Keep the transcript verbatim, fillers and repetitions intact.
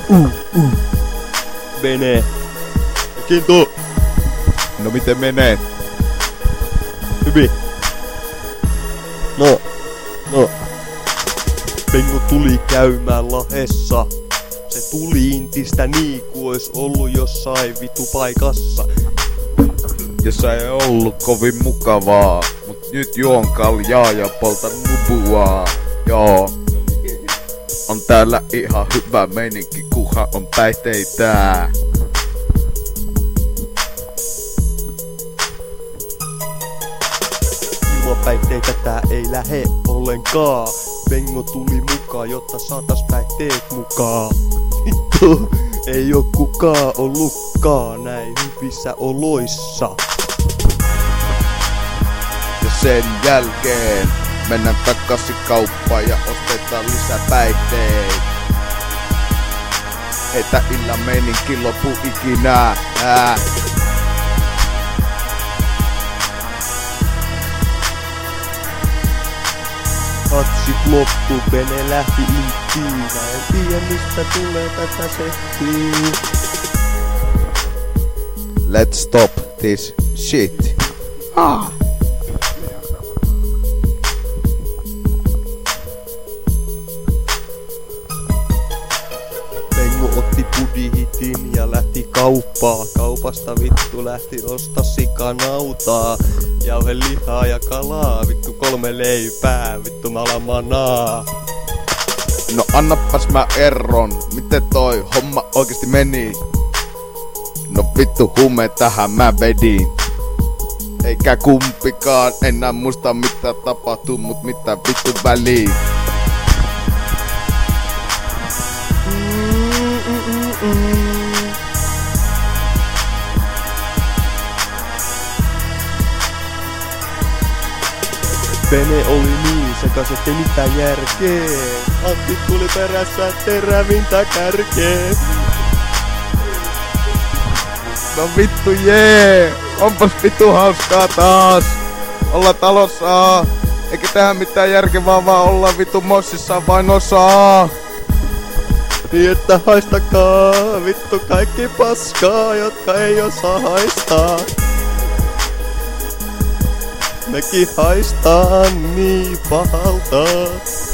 Uh, uh. Menee. Kintu. No miten menee? Hyvin. No. No. Pengu tuli käymään Lahessa. Se tuli intistä niin kuin ois ollut jossain vitu paikassa. Jossa ei ollut kovin mukavaa, mut nyt juon kaljaa ja poltan nubua. Joo. On täällä ihan hyvä meininki, kunhan on päihteitä. Ilman päihteitä tää ei lähe ollenkaan. Pengo tuli mukaan, jotta saatas päihteet mukaan. Vittu, ei oo kukaan ollutkaan näin hyvissä oloissa. Ja sen jälkeen mennään takaisin kauppaan ja ostetaan lisää päihteitä. Että illan meininki lopu ikinä. Ää. Hatsit loppu, vene lähti inttiin. En tiedä mistä tulee tätä settiä. Let's stop this shit. Ah. Pengu otti budihitin ja lähti kauppaa. Kaupasta vittu lähti osta sikanautaa. Jauhe lihaa ja kalaa, vittu kolme leipää, vittu mä alan manaa. No annapas mä erron, miten toi homma oikeesti meni? No vittu hume tähän mä vedin. Eikä kumpikaan enää muista mitä tapahtuu, mut mitä vittu väliin. Vene oli niin sekas, ettei mitään järkeä. Antti tuli perässä terävintä kärkeä. No vittu jee, onpas vittu hauskaa taas. Olla talossa, eikä tehdä mitään järkevää, vaan olla vittu mossissa vain osaa. Niin että haistakaa vittu kaikki paskaa, jotka ei osaa haistaa. Mekin haistaan niin pahalta.